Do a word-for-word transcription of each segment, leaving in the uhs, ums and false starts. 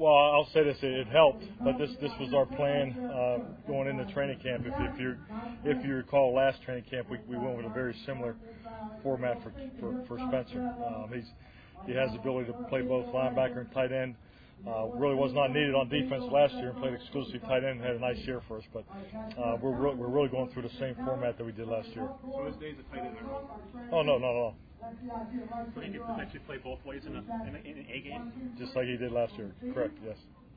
Well, I'll say this: it helped, but this this was our plan uh, going into training camp. If, if you if you recall, last training camp we, we went with a very similar format for for, for Spencer. Um, he's he has the ability to play both linebacker and tight end. Uh, really was not needed on defense last year and played exclusively tight end and had a nice year for us. But uh, we're re- we're really going through the same format that we did last year. So his days of tight end are over? Oh no, not at all. So he can potentially play both ways in, a, in, a, in an A game? Just like he did last year. Correct, yes.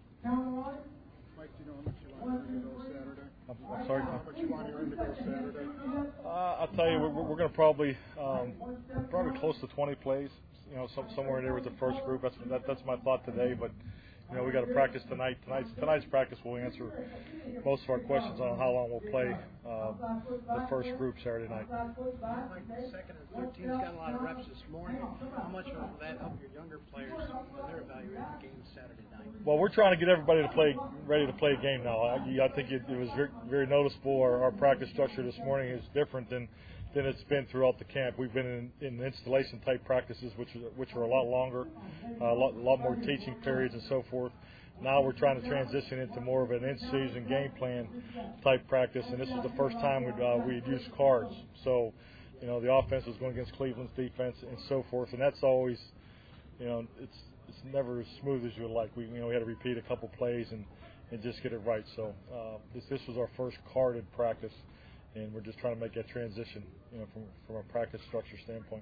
Mike, do you know how much you want him to go Saturday? I'm, I'm sorry? How much you want him to go Saturday? Uh, I'll tell you, we're, we're going to probably um, probably close to twenty plays, you know, some, somewhere there with the first group. That's that, that's my thought today, but you know, we got to practice tonight. Tonight's tonight's practice will answer most of our questions on how long we'll play uh, the first group Saturday night. Like the second and third teams got a lot of reps this morning. How much will that help your younger players when they're evaluating the game Saturday night? Well, we're trying to get everybody to play, ready to play a game now. I, I think it, it was very, very noticeable. Our, our practice structure this morning is different than than it's been throughout the camp. We've been in, in installation type practices, which are, which are a lot longer, uh, a lot, a lot more teaching periods and so forth. Now we're trying to transition into more of an in-season game plan type practice, and this is the first time we'd, uh, we'd used cards. So, you know, the offense was going against Cleveland's defense and so forth, and that's always, you know, it's it's never as smooth as you would like. We, you know, we had to repeat a couple plays and, and just get it right. So uh, this this was our first carded practice, and we're just trying to make that transition, you know, from from a practice structure standpoint.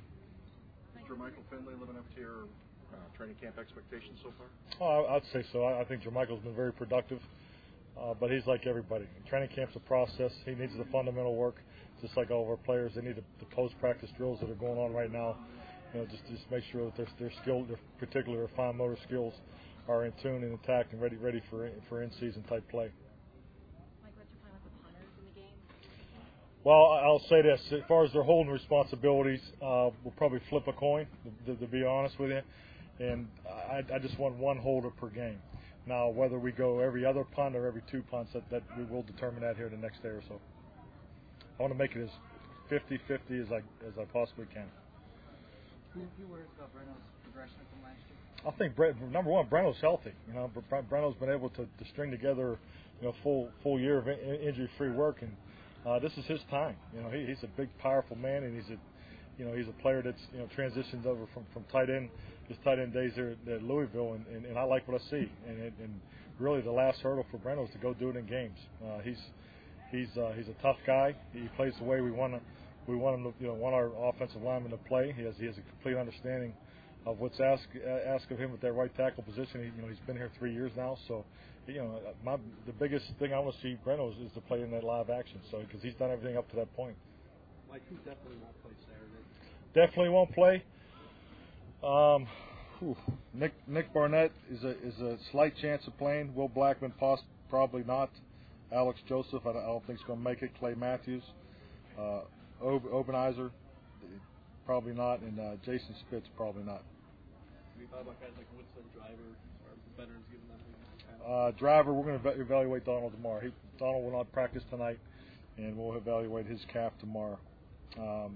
Jermichael Finley living up to your uh, training camp expectations so far? Oh, I'd say so. I, I think Jermichael's been very productive, uh, but he's like everybody. Training camp's a process. He needs the fundamental work, just like all of our players. They need the, the post-practice drills that are going on right now. You know, just just make sure that their their skill, their particular fine motor skills, are in tune and intact and ready ready for for in-season type play. Mike, what's your plan with the punters in the game? Well, I'll say this: as far as their holding responsibilities, uh, we'll probably flip a coin, to, to be honest with you. And I, I just want one holder per game. Now, whether we go every other punt or every two punts, that, that we will determine that here the next day or so. I want to make it as fifty-fifty as I as I possibly can. Who you worried about Breno's progression from last year? I think Brent, number one, Breno's healthy. You know, Breno's been able to, to string together, you know, full full year of in, injury-free work, and uh, this is his time. You know, he, he's a big, powerful man, and he's a, you know, he's a player that's you know transitioned over from, from tight end, his tight end days there at Louisville, and, and, and I like what I see. And, and really, the last hurdle for Breno is to go do it in games. Uh, he's he's uh, he's a tough guy. He plays the way we want to. We want him to, you know, want our offensive lineman to play. He has he has a complete understanding of what's asked asked of him at that right tackle position. He, you know, he's been here three years now, so you know, my the biggest thing I want to see Breno is, is to play in that live action. So because he's done everything up to that point. Mike, who definitely won't play Saturday? Definitely won't play. Um, whew, Nick Nick Barnett is a is a slight chance of playing. Will Blackman poss- probably not. Alex Joseph, I don't, I don't think he's going to make it. Clay Matthews. Uh, Obenizer, probably not, and uh, Jason Spitz, probably not. Have you thought about guys like Woodson, Driver, or veterans giving them uh, Driver, we're going to ev- evaluate Donald tomorrow. He, Donald will not practice tonight, and we'll evaluate his calf tomorrow. Um,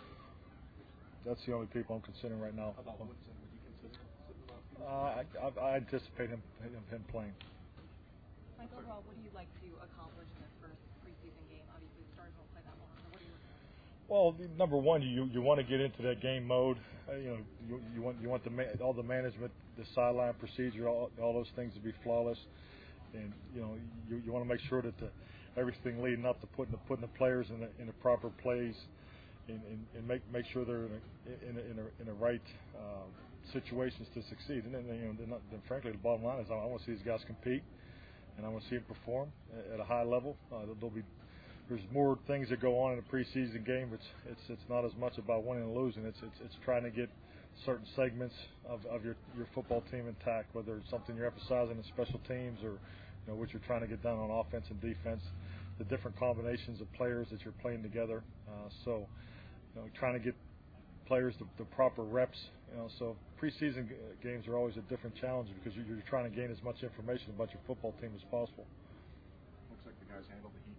that's the only people I'm considering right now. How about Woodson? Would you consider sitting Uh, I, I, I anticipate him, him, him playing. Mike, overall, what do you like to accomplish in this first preseason game? Obviously, the stars won't play that long, so what do you look for? Well, number one, you you want to get into that game mode. Uh, you know, you, you want you want the ma- all the management, the sideline procedure, all, all those things to be flawless, and you know you, you want to make sure that the everything leading up to putting the putting the players in the in the proper plays, and, and, and make make sure they're in a, in a, in a, in a right uh, situations to succeed. And then you know, then, then frankly, the bottom line is I want to see these guys compete, and I want to see them perform at a high level. Uh, there'll be There's more things that go on in a preseason game. It's it's it's not as much about winning and losing. It's it's it's trying to get certain segments of, of your, your football team intact, whether it's something you're emphasizing in special teams or you know what you're trying to get done on offense and defense, the different combinations of players that you're playing together. Uh, so you know, trying to get players the, the proper reps. You know, so preseason g- games are always a different challenge because you're, you're trying to gain as much information about your football team as possible. Looks like the guys handled the heat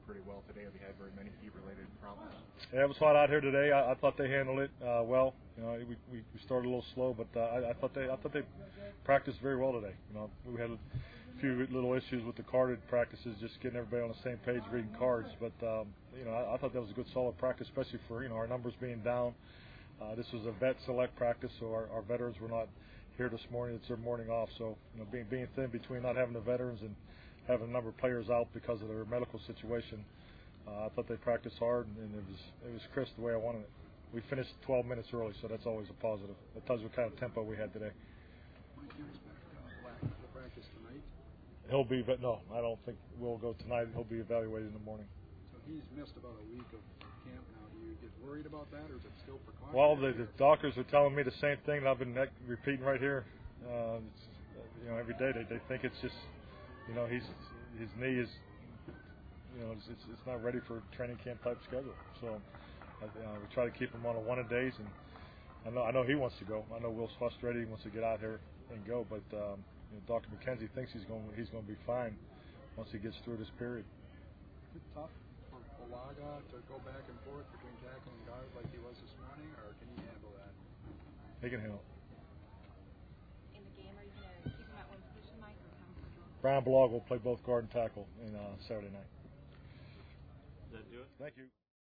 pretty well today. Have you had very many heat-related problems? Yeah, it was hot out here today. I, I thought they handled it uh, well. You know, we, we we started a little slow, but uh, I, I thought they I thought they practiced very well today. You know, we had a few little issues with the carded practices, just getting everybody on the same page, reading cards. But um, you know, I, I thought that was a good, solid practice, especially for you know our numbers being down. Uh, this was a vet select practice, so our, our veterans were not here this morning. It's their morning off, so you know, being being thin between not having the veterans and having a number of players out because of their medical situation. Uh, I thought they practiced hard, and, and it was it was crisp the way I wanted it. We finished twelve minutes early, so that's always a positive. That tells you what kind of tempo we had today. Mike, do you expect uh, Black to practice tonight? He'll be, but no, I don't think we'll go tonight. He'll be evaluated in the morning. So he's missed about a week of camp now. Do you get worried about that, or is it still precautionary? Well, the, the doctors are telling me the same thing that I've been repeating right here. Uh, it's, you know, every day they, they think it's just, you know, he's his knee is. You know, it's, it's, it's not ready for a training camp type schedule. So uh, you know, we try to keep him on a one a days, and I know I know he wants to go. I know Will's frustrated. He wants to get out here and go, but um, you know, Doctor McKenzie thinks he's going he's going to be fine once he gets through this period. Is it tough for Bulaga to go back and forth between tackle and guard like he was this morning, or can he handle that? He can handle it. In the game, are you going to keep him at one position, Mike, or have him switch over? Brian Bulaga will play both guard and tackle in uh, Saturday night. Does that do it? Thank you.